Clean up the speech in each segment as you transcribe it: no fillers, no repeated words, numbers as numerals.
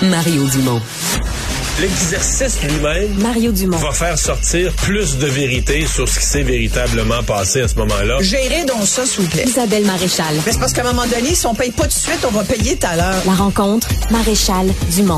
Mario Dumont. L'exercice lui-même Mario Dumont va faire sortir plus de vérité sur ce qui s'est véritablement passé à ce moment-là. Gérez donc ça, s'il vous plaît. Isabelle Maréchal. Mais c'est parce qu'à un moment donné, si on paye pas tout de suite, on va payer tout à l'heure. La rencontre, Maréchal Dumont.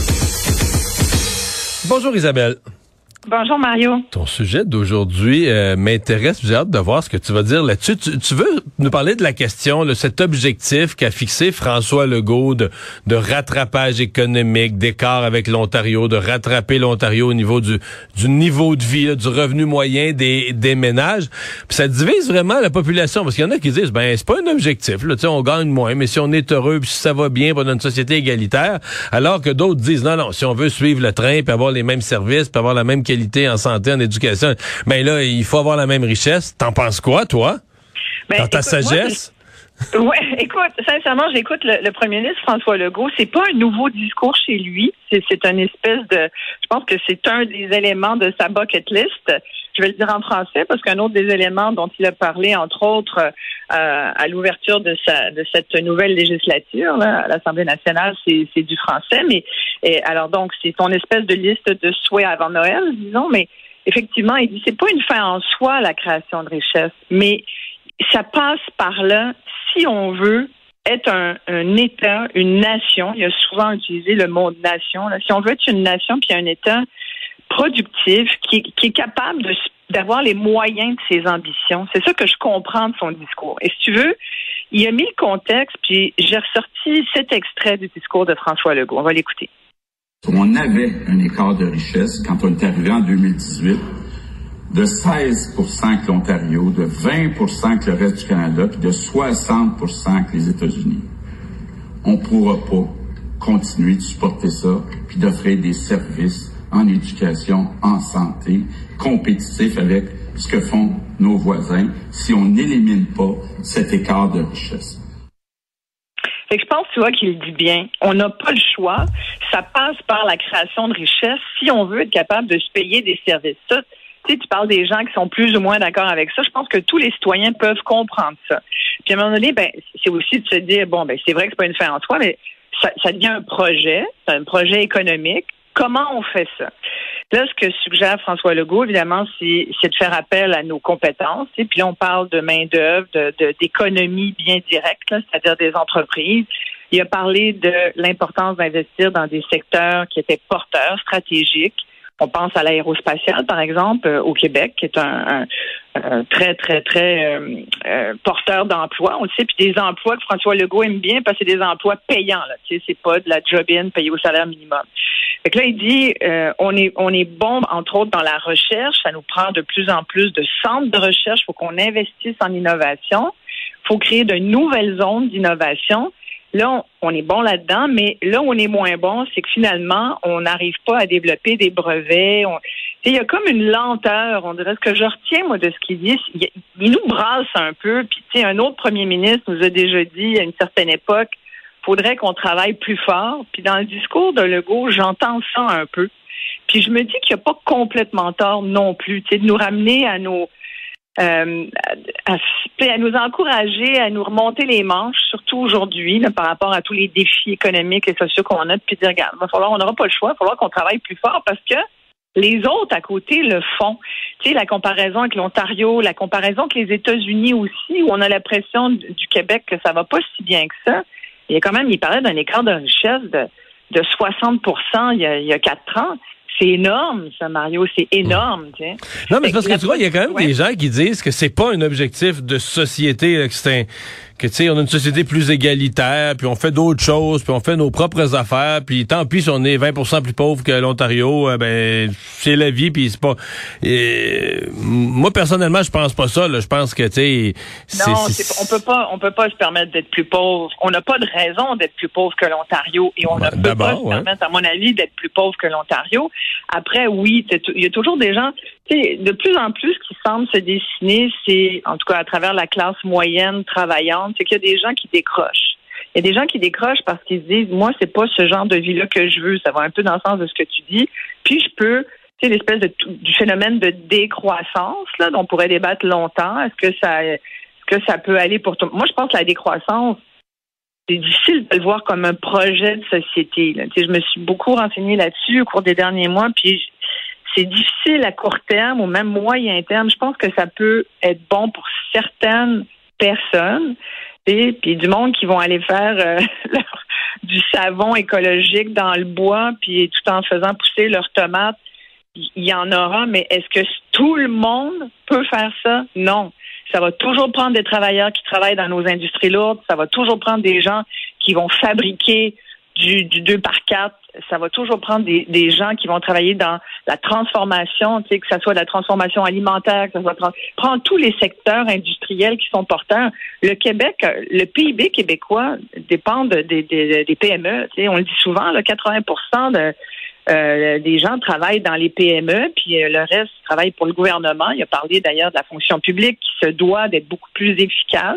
Bonjour Isabelle. Bonjour Mario. Ton sujet d'aujourd'hui m'intéresse. J'ai hâte de voir ce que tu vas dire là-dessus. Tu veux nous parler de la question, cet objectif qu'a fixé François Legault de rattrapage économique, d'écart avec l'Ontario, de rattraper l'Ontario au niveau du niveau de vie, là, du revenu moyen des ménages. Puis ça divise vraiment la population, parce qu'il y en a qui disent, c'est pas un objectif. Là, on gagne moins, mais si on est heureux, puis si ça va bien, pour une société égalitaire, alors que d'autres disent, non, si on veut suivre le train, puis avoir les mêmes services, puis avoir la même qualité en santé, en éducation, là, il faut avoir la même richesse. T'en penses quoi, toi? Dans ta sagesse? Écoute, sincèrement, j'écoute le premier ministre François Legault. C'est pas un nouveau discours chez lui. C'est une espèce de... Je pense que c'est un des éléments de sa bucket list. Je vais le dire en français parce qu'un autre des éléments dont il a parlé, entre autres, à l'ouverture de cette nouvelle législature là, à l'Assemblée nationale, c'est du français. Alors donc, c'est ton espèce de liste de souhaits avant Noël, disons. Mais effectivement, il dit c'est pas une fin en soi la création de richesse, mais ça passe par là si on veut être un État, une nation. Il a souvent utilisé le mot nation. Là. Si on veut être une nation puis un État productif qui est capable d'avoir les moyens de ses ambitions. C'est ça que je comprends de son discours. Et si tu veux, il a mis le contexte, puis j'ai ressorti cet extrait du discours de François Legault. On va l'écouter. On avait un écart de richesse quand on est arrivé en 2018 de 16% avec l'Ontario, de 20% avec le reste du Canada, puis de 60% avec les États-Unis. On ne pourra pas continuer de supporter ça, puis d'offrir des services en éducation, en santé, compétitifs avec ce que font nos voisins, si on n'élimine pas cet écart de richesse. Fait que je pense, tu vois, qu'il dit bien. On n'a pas le choix. Ça passe par la création de richesse si on veut être capable de se payer des services. Ça, tu parles des gens qui sont plus ou moins d'accord avec ça. Je pense que tous les citoyens peuvent comprendre ça. Puis à un moment donné, c'est aussi de se dire, c'est vrai que c'est pas une fin en soi, mais ça devient un projet économique. Comment on fait ça? Là, ce que suggère François Legault, évidemment, c'est de faire appel à nos compétences. Et puis là, on parle de main-d'œuvre, d'économie bien directe, là, c'est-à-dire des entreprises. Il a parlé de l'importance d'investir dans des secteurs qui étaient porteurs, stratégiques. On pense à l'aérospatiale, par exemple, au Québec, qui est un très, très, très porteur d'emplois. On le sait, puis des emplois que François Legault aime bien parce que c'est des emplois payants. Là, c'est pas de la job-in payée au salaire minimum. Fait que là, il dit, on est bon, entre autres, dans la recherche. Ça nous prend de plus en plus de centres de recherche. Il faut qu'on investisse en innovation. Il faut créer de nouvelles zones d'innovation. Là, on est bon là-dedans, mais là où on est moins bon, c'est que finalement, on n'arrive pas à développer des brevets. Il y a comme une lenteur, on dirait. Ce que je retiens, moi, de ce qu'il dit, il nous brasse un peu. Puis, un autre premier ministre nous a déjà dit, à une certaine époque, faudrait qu'on travaille plus fort. Puis, dans le discours de Legault, j'entends ça un peu. Puis, je me dis qu'il n'y a pas complètement tort non plus, de nous ramener à nos... à nous encourager, à nous remonter les manches, surtout aujourd'hui, là, par rapport à tous les défis économiques et sociaux qu'on a, puis dire, regarde, on n'aura pas le choix, il va falloir qu'on travaille plus fort parce que les autres à côté le font. Tu sais, la comparaison avec l'Ontario, la comparaison avec les États-Unis aussi, où on a l'impression du Québec que ça va pas si bien que ça. Il parlait d'un écart de richesse de 60% il y a 4 ans. C'est énorme, ça, Mario. C'est énorme, tu sais. Non, mais c'est parce que tu vois, il y a quand même des gens qui disent que c'est pas un objectif de société, là, que tu sais, on a une société plus égalitaire, puis on fait d'autres choses, puis on fait nos propres affaires, puis tant pis si on est 20% plus pauvre que l'Ontario, c'est la vie, puis c'est pas... moi, personnellement, je pense pas ça, là. Je pense que, tu sais... Non, on peut pas se permettre d'être plus pauvre. On n'a pas de raison d'être plus pauvre que l'Ontario, et on ne peut pas se permettre, à mon avis, d'être plus pauvre que l'Ontario. Après, oui, il y a toujours des gens... De plus en plus, ce qui semble se dessiner, c'est, en tout cas à travers la classe moyenne travaillante, c'est qu'il y a des gens qui décrochent. Il y a des gens qui décrochent parce qu'ils se disent, moi, c'est pas ce genre de vie-là que je veux. Ça va un peu dans le sens de ce que tu dis. Puis je peux, tu sais, l'espèce du phénomène de décroissance, là, dont on pourrait débattre longtemps. Est-ce que ça peut aller pour tout? Moi, je pense que la décroissance, c'est difficile de le voir comme un projet de société. Là. Je me suis beaucoup renseignée là-dessus au cours des derniers mois, puis c'est difficile à court terme ou même moyen terme. Je pense que ça peut être bon pour certaines personnes, puis du monde qui vont aller faire du savon écologique dans le bois, puis tout en faisant pousser leurs tomates. Il y en aura, mais est-ce que tout le monde peut faire ça? Non. Ça va toujours prendre des travailleurs qui travaillent dans nos industries lourdes. Ça va toujours prendre des gens qui vont fabriquer du 2x4. Ça va toujours prendre des gens qui vont travailler dans la transformation, que ça soit la transformation alimentaire, que ça soit prendre tous les secteurs industriels qui sont porteurs. Le Québec, le PIB québécois dépend des PME. On le dit souvent, là, 80% des gens travaillent dans les PME, puis le reste travaille pour le gouvernement. Il a parlé d'ailleurs de la fonction publique qui se doit d'être beaucoup plus efficace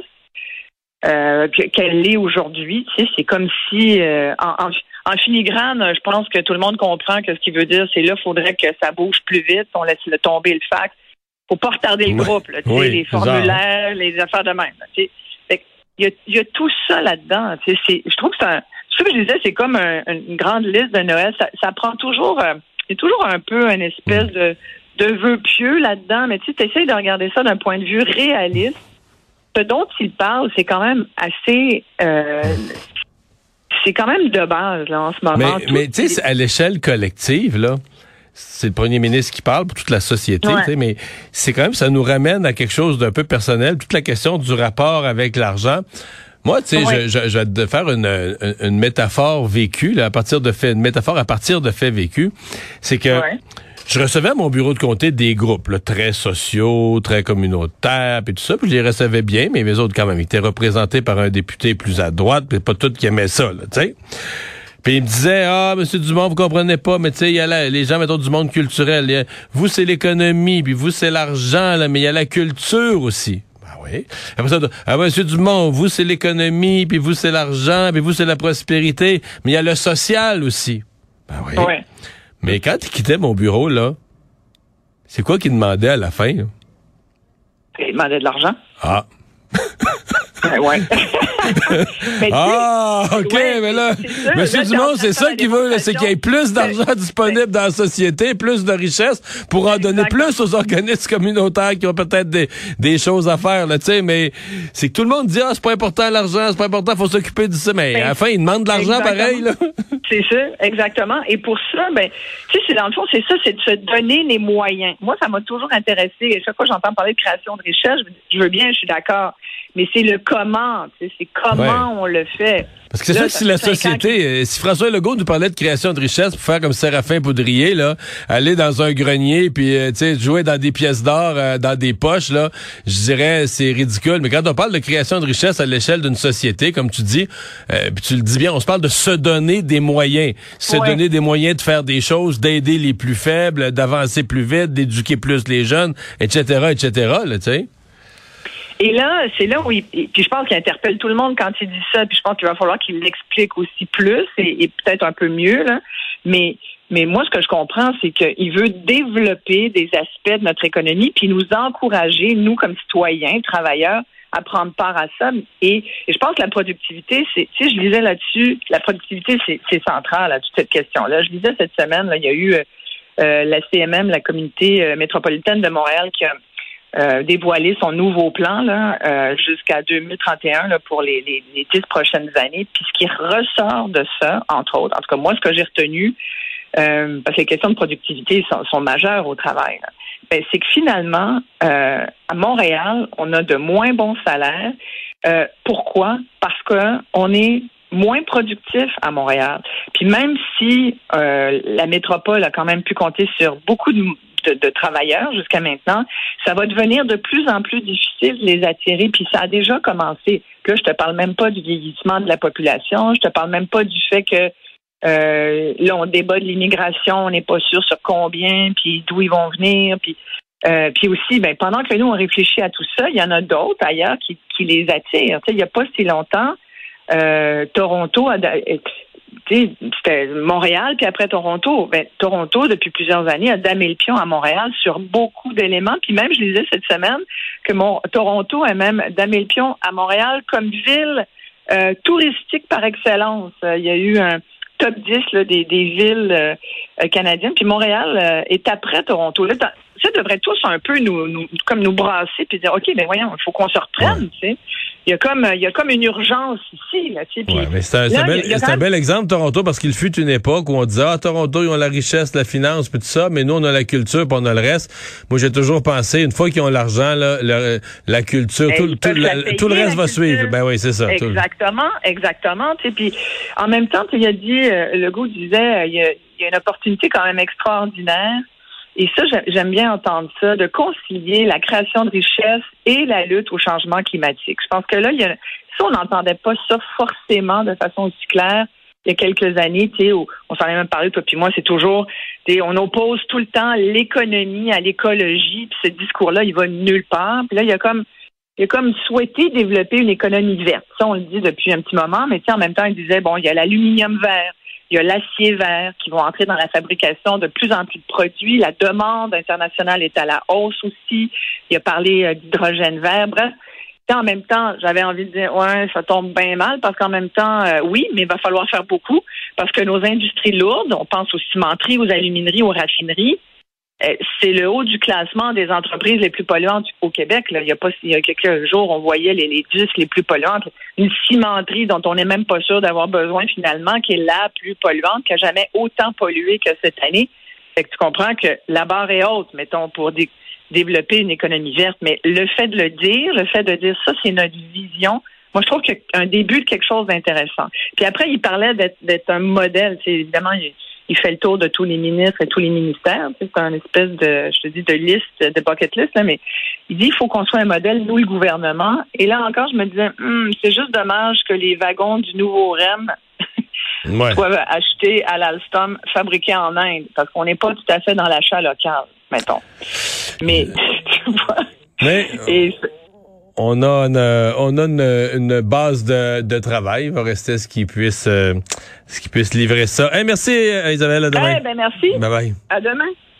qu'elle l'est aujourd'hui. C'est comme si, en filigrane, je pense que tout le monde comprend que ce qu'il veut dire, c'est là, il faudrait que ça bouge plus vite, on laisse tomber le fax. Faut pas retarder le groupe, là, les formulaires, les affaires de même. Il y a tout ça là-dedans. Je trouve que ce que je disais, c'est comme une grande liste de Noël. Ça prend toujours, il y a toujours un peu une espèce de vœu pieux là-dedans, mais tu essaies de regarder ça d'un point de vue réaliste. Ce dont il parle, c'est quand même assez, c'est quand même de base là en ce moment. Mais tu sais, à l'échelle collective là. C'est le premier ministre qui parle pour toute la société, mais c'est quand même, ça nous ramène à quelque chose d'un peu personnel, toute la question du rapport avec l'argent. Moi, tu sais, je vais te faire une métaphore vécue, là, une métaphore à partir de faits vécus. C'est que je recevais à mon bureau de comté des groupes là, très sociaux, très communautaires, puis tout ça, puis je les recevais bien, mais les autres quand même, ils étaient représentés par un député plus à droite, puis pas tous qui aimaient ça, là, tu sais. Puis il me disait, Monsieur Dumont, vous comprenez pas, mais tu sais, il y a les gens, mettons, du monde culturel. Vous, c'est l'économie, puis vous, c'est l'argent, là, mais il y a la culture aussi. Ben oui. Après ça, Monsieur Dumont, vous, c'est l'économie, puis vous, c'est l'argent, puis vous, c'est la prospérité, mais il y a le social aussi. Ben oui. Ouais. Mais quand il quittait mon bureau, là, c'est quoi qu'il demandait à la fin? Là? Il demandait de l'argent. Ah. Ouais. Mais OK, mais là, Monsieur Dumont, c'est ça qu'il veut, là, c'est qu'il y ait plus d'argent disponible dans la société, plus de richesse, pour en donner plus aux organismes communautaires qui ont peut-être des choses à faire, là, tu sais, mais c'est que tout le monde dit, c'est pas important l'argent, c'est pas important, faut s'occuper de ça, mais à la fin, ils demandent de l'argent pareil, là. C'est ça, exactement. Et pour ça, tu sais, dans le fond, c'est ça, c'est de se donner les moyens. Moi, ça m'a toujours intéressé. Et chaque fois que j'entends parler de création de richesse, je veux bien, je suis d'accord. Mais c'est le comment, tu sais, c'est comment on le fait. Parce que c'est sûr que si la société, si François Legault nous parlait de création de richesse pour faire comme Séraphin Poudrier, là, aller dans un grenier puis tu sais jouer dans des pièces d'or, dans des poches, là, je dirais c'est ridicule. Mais quand on parle de création de richesse à l'échelle d'une société, comme tu dis, puis tu le dis bien, on se parle de se donner des moyens, donner des moyens de faire des choses, d'aider les plus faibles, d'avancer plus vite, d'éduquer plus les jeunes, etc., là, tu sais. Et là, c'est là où puis je pense qu'il interpelle tout le monde quand il dit ça, puis je pense qu'il va falloir qu'il l'explique aussi plus et peut-être un peu mieux, là. Mais moi, ce que je comprends, c'est qu'il veut développer des aspects de notre économie, puis nous encourager, nous, comme citoyens, travailleurs, à prendre part à ça. Et je pense que la productivité, tu sais, je lisais là-dessus, la productivité, c'est central à toute cette question-là. Je lisais cette semaine, là, il y a eu la CMM, la Communauté métropolitaine de Montréal, qui a dévoilé son nouveau plan là jusqu'à 2031 là, pour les 10 prochaines années. Puis ce qui ressort de ça, entre autres, en tout cas moi, ce que j'ai retenu, parce que les questions de productivité sont majeures au travail, c'est que finalement, à Montréal, on a de moins bons salaires. Pourquoi? Parce que on est moins productif à Montréal. Puis même si la métropole a quand même pu compter sur beaucoup de travailleurs jusqu'à maintenant, ça va devenir de plus en plus difficile de les attirer, puis ça a déjà commencé. Puis là, je te parle même pas du vieillissement de la population, je te parle même pas du fait que là, on débat de l'immigration, on n'est pas sûr sur combien, puis d'où ils vont venir, puis aussi, pendant que nous, on réfléchit à tout ça, il y en a d'autres ailleurs qui les attirent. Tu sais, il n'y a pas si longtemps, Toronto c'était Montréal, puis après Toronto. Toronto, depuis plusieurs années, a damé le pion à Montréal sur beaucoup d'éléments. Puis même, je lisais cette semaine que Toronto a même damé le pion à Montréal comme ville touristique par excellence. Il y a eu un top 10 là, des villes canadiennes. Puis Montréal est après Toronto. Là, ça devrait tous un peu nous brasser puis dire OK, ben voyons, il faut qu'on se reprenne, tu sais. Il y a comme une urgence ici, là, tu sais. Puis mais c'est un bel exemple, Toronto, parce qu'il fut une époque où on disait, Toronto, ils ont la richesse, la finance, puis tout ça, mais nous, on a la culture, puis on a le reste. Moi, j'ai toujours pensé, une fois qu'ils ont l'argent, là, la culture, tout le reste va suivre. Ben oui, c'est ça. Exactement. Tu sais, puis en même temps, il a dit, Legault disait, il y a une opportunité quand même extraordinaire. Et ça, j'aime bien entendre ça, de concilier la création de richesse et la lutte au changement climatique. Je pense que là, on n'entendait pas ça forcément de façon aussi claire il y a quelques années, tu sais, où on s'en est même parlé, toi puis moi, c'est toujours, on oppose tout le temps l'économie à l'écologie, puis ce discours-là, il va nulle part. Puis là, il y a comme souhaité développer une économie verte. Ça, on le dit depuis un petit moment, mais tu sais, en même temps, il disait, bon, il y a l'aluminium vert. Il y a l'acier vert qui vont entrer dans la fabrication de plus en plus de produits. La demande internationale est à la hausse aussi. Il a parlé d'hydrogène vert. Bref, en même temps, j'avais envie de dire, ouais, ça tombe bien mal parce qu'en même temps, oui, mais il va falloir faire beaucoup parce que nos industries lourdes, on pense aux cimenteries, aux alumineries, aux raffineries, c'est le haut du classement des entreprises les plus polluantes au Québec. Là. Il y a quelques jours, on voyait les 10 les plus polluantes. Une cimenterie dont on n'est même pas sûr d'avoir besoin finalement, qui est la plus polluante, qui n'a jamais autant pollué que cette année. Fait que tu comprends que la barre est haute, mettons, pour développer une économie verte. Mais le fait de dire ça, c'est notre vision. Moi, je trouve qu'il y a un début de quelque chose d'intéressant. Puis après, il parlait d'être un modèle. C'est évidemment, il fait le tour de tous les ministres et tous les ministères. C'est une espèce de liste, de bucket list, là, mais il dit qu'il faut qu'on soit un modèle, nous, le gouvernement. Et là encore, je me disais, c'est juste dommage que les wagons du nouveau REM soient achetés à l'Alstom, fabriqués en Inde, parce qu'on n'est pas tout à fait dans l'achat local, mettons. Mais, tu vois... Mais... On a une base de travail. Il va rester ce qui puisse livrer ça. Hey, merci Isabelle, à demain. Ben merci. Bye bye. À demain.